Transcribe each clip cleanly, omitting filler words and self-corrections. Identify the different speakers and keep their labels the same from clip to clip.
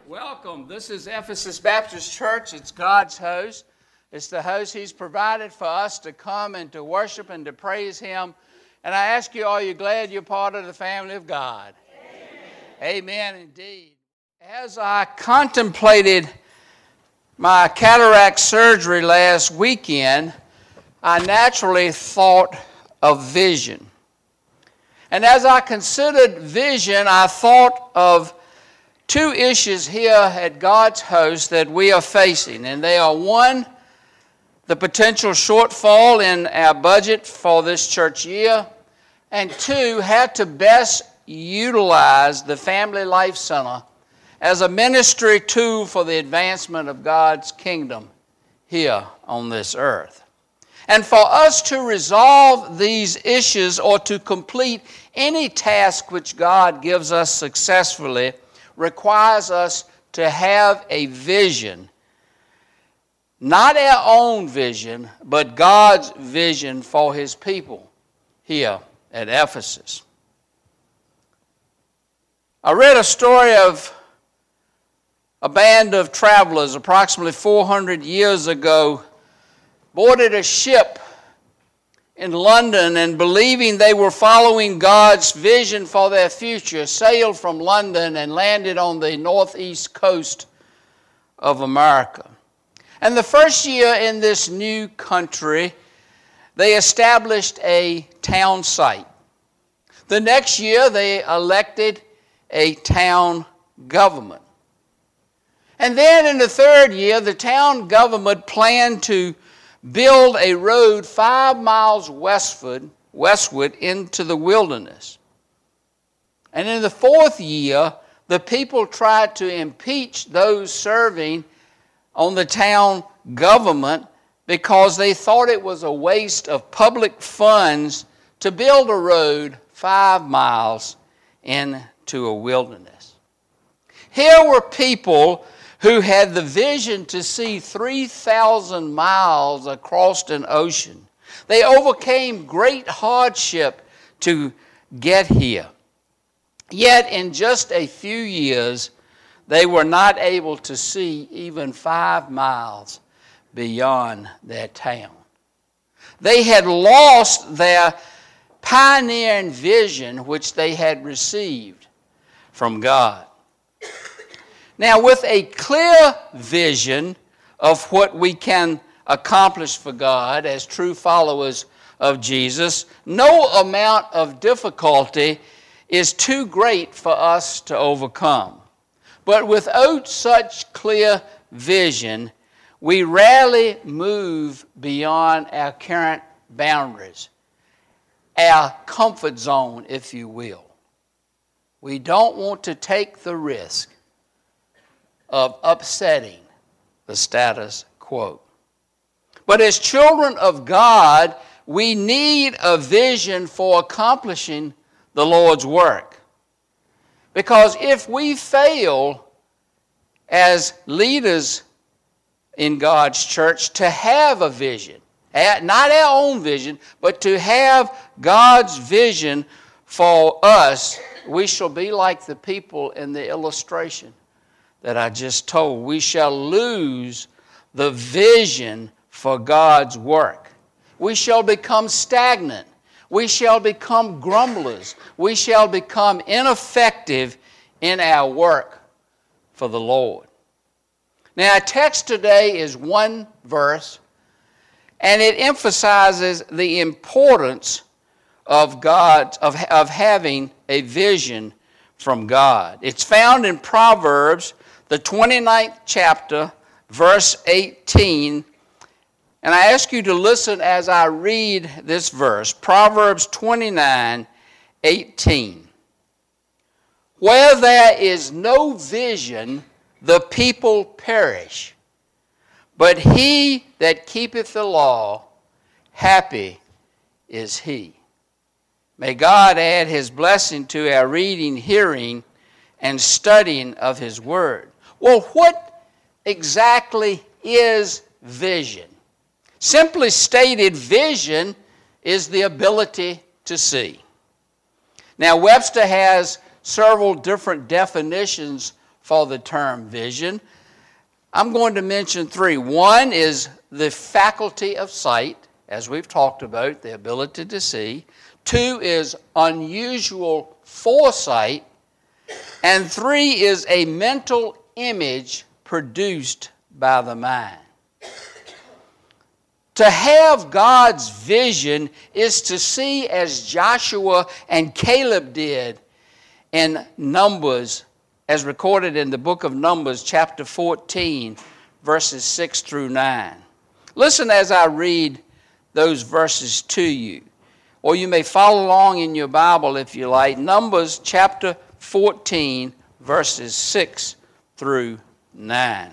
Speaker 1: Welcome. This is Ephesus Baptist Church. It's God's house. It's the house He's provided for us to come and to worship and to praise Him. And I ask you, are you glad you're part of the family of God? Amen. Amen, indeed. As I contemplated my cataract surgery last weekend, I naturally thought of vision. And as I considered vision, I thought of two issues here at God's house that we are facing. And they are, one, the potential shortfall in our budget for this church year, and two, how to best utilize the Family Life Center as a ministry tool for the advancement of God's kingdom here on this earth. And for us to resolve these issues or to complete any task which God gives us successfully requires us to have a vision. Not our own vision, but God's vision for His people here at Ephesus. I read a story of a band of travelers approximately 400 years ago boarded a ship in London and, believing they were following God's vision for their future, sailed from London and landed on the northeast coast of America. And the first year in this new country, they established a town site. The next year, they elected a town government. And then in the third year, the town government planned to build a road 5 miles westward into the wilderness. And in the fourth year, the people tried to impeach those serving on the town government because they thought it was a waste of public funds to build a road 5 miles into a wilderness. Here were people who had the vision to see 3,000 miles across an ocean. They overcame great hardship to get here. Yet in just a few years, they were not able to see even 5 miles beyond their town. They had lost their pioneering vision which they had received from God. Now, with a clear vision of what we can accomplish for God as true followers of Jesus, no amount of difficulty is too great for us to overcome. But without such clear vision, we rarely move beyond our current boundaries, our comfort zone, if you will. We don't want to take the risk of upsetting the status quo. But as children of God, we need a vision for accomplishing the Lord's work. Because if we fail as leaders in God's church to have a vision, not our own vision, but to have God's vision for us, we shall be like the people in the illustration that I just told. We shall lose the vision for God's work. We shall become stagnant. We shall become grumblers. We shall become ineffective in our work for the Lord. Now, our text today is one verse, and it emphasizes the importance of having a vision from God. It's found in Proverbs, the 29th chapter, verse 18. And I ask you to listen as I read this verse. Proverbs 29:18. Where there is no vision, the people perish. But he that keepeth the law, happy is he. May God add His blessing to our reading, hearing, and studying of His Word. Well, what exactly is vision? Simply stated, vision is the ability to see. Now, Webster has several different definitions for the term vision. I'm going to mention three. One is the faculty of sight, as we've talked about, the ability to see. Two is unusual foresight. And three is a mental image produced by the mind. To have God's vision is to see as Joshua and Caleb did in Numbers, as recorded in the book of Numbers, chapter 14, verses 6 through 9. Listen as I read those verses to you. Or you may follow along in your Bible if you like. Numbers chapter 14, verses 6 through 9.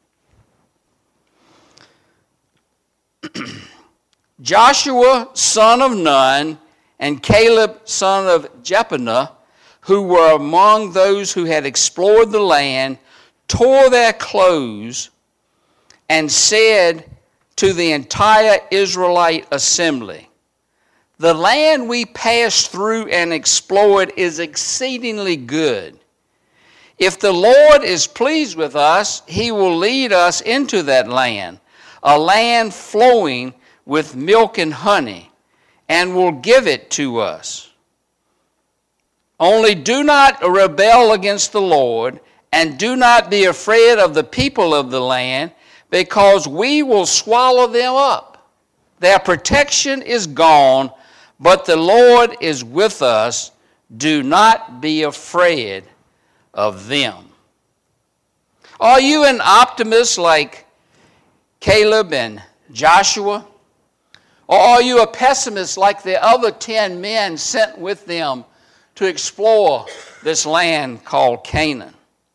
Speaker 1: Joshua, son of Nun, and Caleb, son of Jephunneh, who were among those who had explored the land, tore their clothes and said to the entire Israelite assembly, "The land we passed through and explored is exceedingly good. If the Lord is pleased with us, he will lead us into that land, a land flowing with milk and honey, and will give it to us. Only do not rebel against the Lord, and do not be afraid of the people of the land, because we will swallow them up. Their protection is gone, but the Lord is with us. Do not be afraid of them." Are you an optimist like Caleb and Joshua? Or are you a pessimist like the other 10 men sent with them to explore this land called Canaan?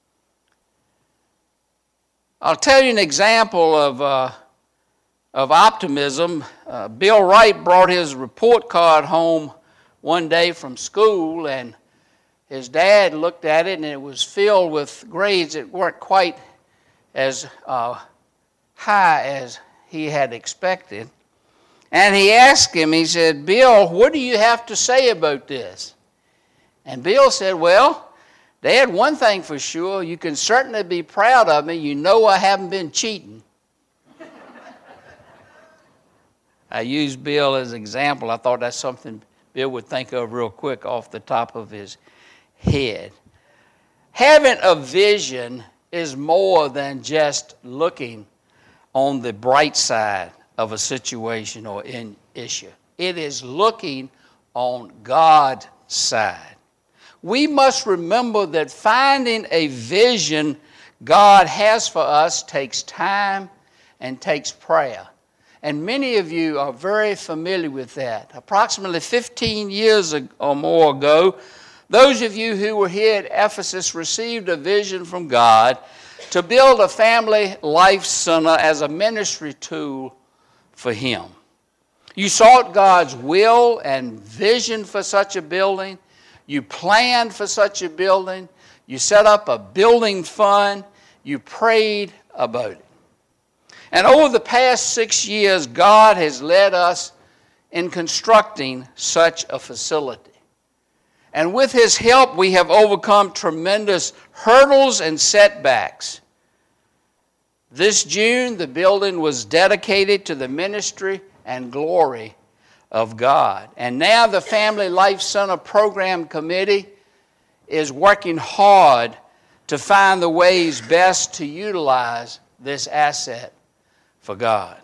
Speaker 1: I'll tell you an example of optimism. Bill Wright brought his report card home one day from school, and his dad looked at it, and it was filled with grades that weren't quite as high as he had expected. And he asked him, he said, "Bill, what do you have to say about this?" And Bill said, "Well, Dad, one thing for sure, you can certainly be proud of me. You know I haven't been cheating." I used Bill as an example. I thought that's something Bill would think of real quick off the top of his head. Having a vision is more than just looking on the bright side of a situation or an issue. It is looking on God's side. We must remember that finding a vision God has for us takes time and takes prayer. And many of you are very familiar with that. Approximately 15 years or more ago, those of you who were here at Ephesus received a vision from God to build a family life center as a ministry tool for Him. You sought God's will and vision for such a building. You planned for such a building. You set up a building fund. You prayed about it. And over the past 6 years, God has led us in constructing such a facility. And with His help, we have overcome tremendous hurdles and setbacks. This June, the building was dedicated to the ministry and glory of God. And now the Family Life Center Program Committee is working hard to find the ways best to utilize this asset for God.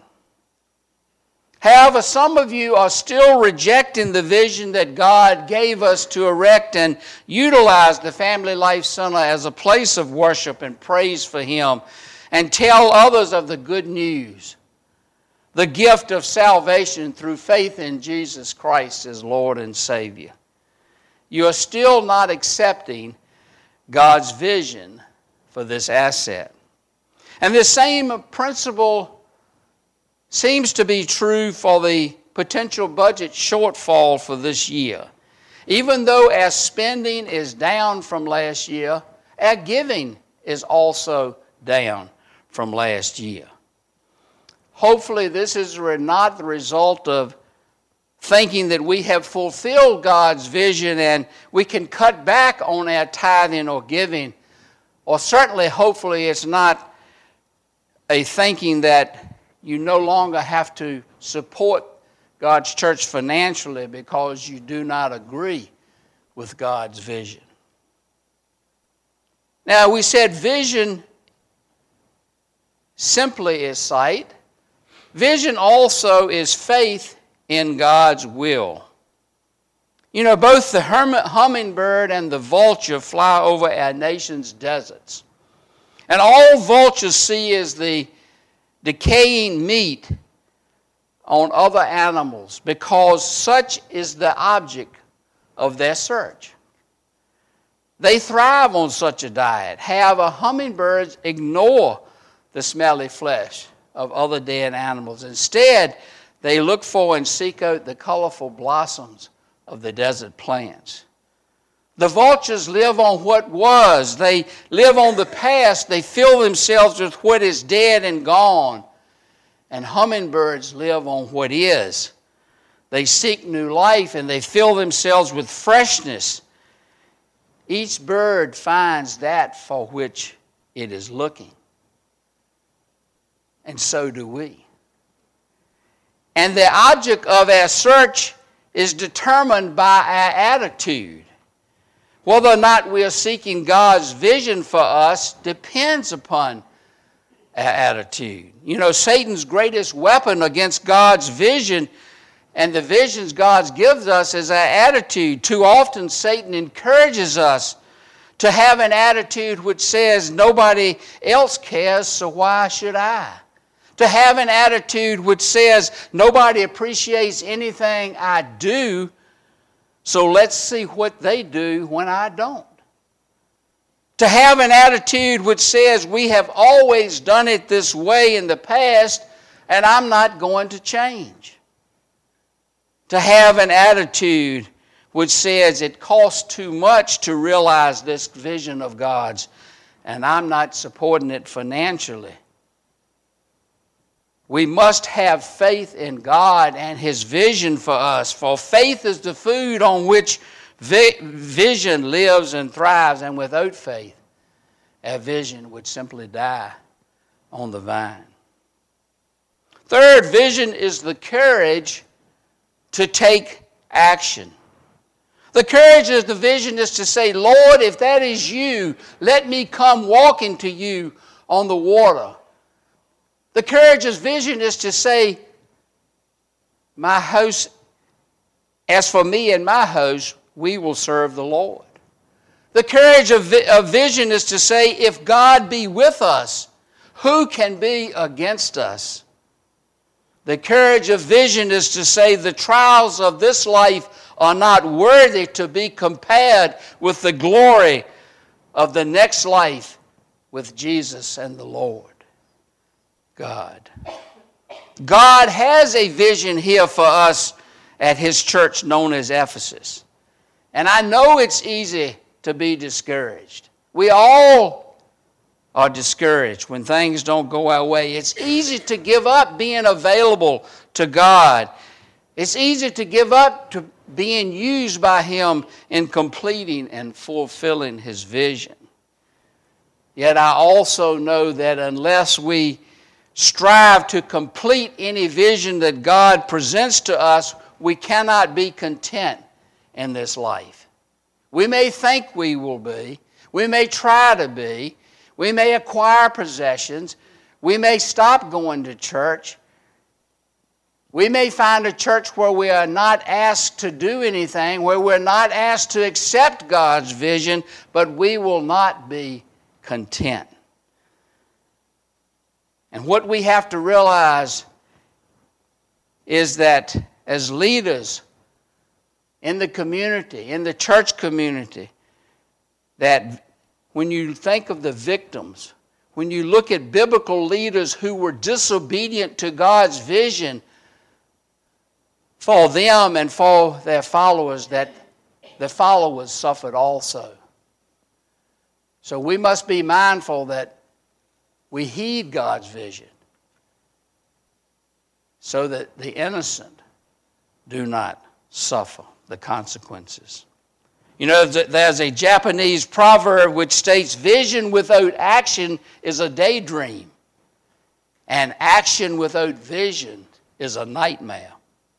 Speaker 1: However, some of you are still rejecting the vision that God gave us to erect and utilize the Family Life Center as a place of worship and praise for Him, and tell others of the good news, the gift of salvation through faith in Jesus Christ as Lord and Savior. You are still not accepting God's vision for this asset. And this same principle seems to be true for the potential budget shortfall for this year. Even though our spending is down from last year, our giving is also down from last year. Hopefully this is not the result of thinking that we have fulfilled God's vision and we can cut back on our tithing or giving Or certainly, hopefully, it's not a thinking that you no longer have to support God's church financially because you do not agree with God's vision. Now, we said vision simply is sight. Vision also is faith in God's will. You know, both the hummingbird and the vulture fly over our nation's deserts. And all vultures see is the decaying meat on other animals because such is the object of their search. They thrive on such a diet. However, hummingbirds ignore the smelly flesh of other dead animals. Instead, they look for and seek out the colorful blossoms of the desert plants. The vultures live on what was. They live on the past. They fill themselves with what is dead and gone. And hummingbirds live on what is. They seek new life and they fill themselves with freshness. Each bird finds that for which it is looking. And so do we. And the object of our search is determined by our attitude. Whether or not we are seeking God's vision for us depends upon our attitude. You know, Satan's greatest weapon against God's vision and the visions God gives us is our attitude. Too often Satan encourages us to have an attitude which says, nobody else cares, so why should I? To have an attitude which says, nobody appreciates anything I do, so let's see what they do when I don't. To have an attitude which says, we have always done it this way in the past, and I'm not going to change. To have an attitude which says it costs too much to realize this vision of God's, and I'm not supporting it financially. We must have faith in God and His vision for us, for faith is the food on which vision lives and thrives, and without faith, our vision would simply die on the vine. Third, vision is the courage to take action. The courage of the vision is to say, Lord, if that is you, let me come walking to you on the water. The courage of vision is to say, my house, as for me and my house, we will serve the Lord. The courage of vision is to say, if God be with us, who can be against us? The courage of vision is to say the trials of this life are not worthy to be compared with the glory of the next life with Jesus and the Lord. God. God has a vision here for us at His church known as Ephesus. And I know it's easy to be discouraged. We all are discouraged when things don't go our way. It's easy to give up being available to God. It's easy to give up to being used by Him in completing and fulfilling His vision. Yet I also know that unless we strive to complete any vision that God presents to us, we cannot be content in this life. We may think we will be. We may try to be. We may acquire possessions. We may stop going to church. We may find a church where we are not asked to do anything, where we're not asked to accept God's vision, but we will not be content. And what we have to realize is that as leaders in the community, in the church community, that when you think of the victims, when you look at biblical leaders who were disobedient to God's vision for them and for their followers, that the followers suffered also. So we must be mindful that we heed God's vision so that the innocent do not suffer the consequences. You know, there's a Japanese proverb which states, vision without action is a daydream, and action without vision is a nightmare.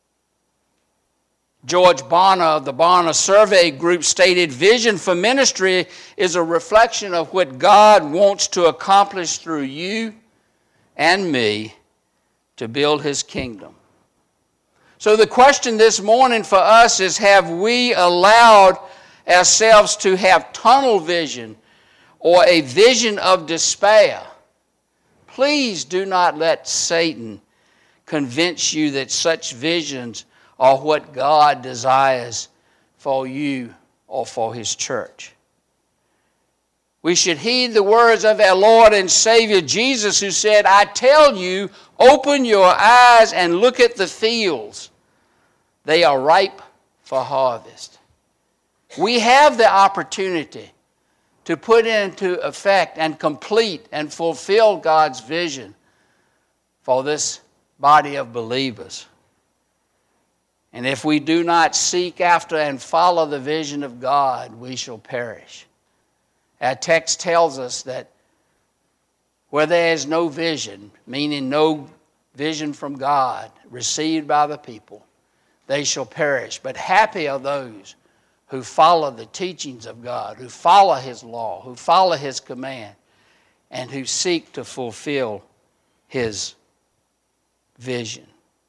Speaker 1: George Bonner of the Bonner Survey Group stated, vision for ministry is a reflection of what God wants to accomplish through you and me to build his kingdom. So the question this morning for us is, have we allowed ourselves to have tunnel vision or a vision of despair? Please do not let Satan convince you that such visions are what God desires for you or for his church. We should heed the words of our Lord and Savior Jesus, who said, I tell you, open your eyes and look at the fields. They are ripe for harvest. We have the opportunity to put into effect and complete and fulfill God's vision for this body of believers. And if we do not seek after and follow the vision of God, we shall perish. Our text tells us that where there is no vision, meaning no vision from God received by the people, they shall perish. But happy are those who follow the teachings of God, who follow his law, who follow his command, and who seek to fulfill his vision.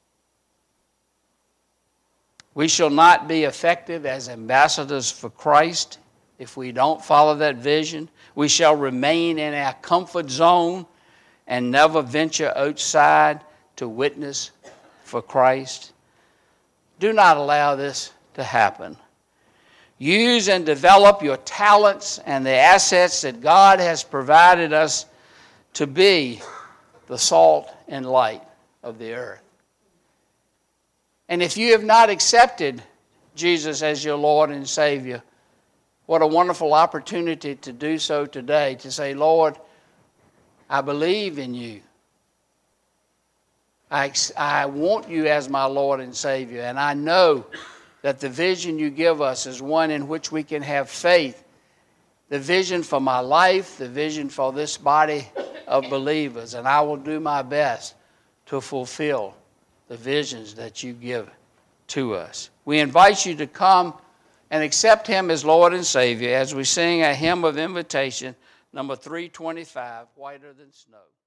Speaker 1: We shall not be effective as ambassadors for Christ if we don't follow that vision. We shall remain in our comfort zone and never venture outside to witness for Christ. Do not allow this to happen. Use and develop your talents and the assets that God has provided us to be the salt and light of the earth. And if you have not accepted Jesus as your Lord and Savior, what a wonderful opportunity to do so today, to say, Lord, I believe in you. I want you as my Lord and Savior, and I know that the vision you give us is one in which we can have faith. The vision for my life, the vision for this body of believers, and I will do my best to fulfill the visions that you give to us. We invite you to come and accept him as Lord and Savior as we sing a hymn of invitation, number 325, Whiter Than Snow.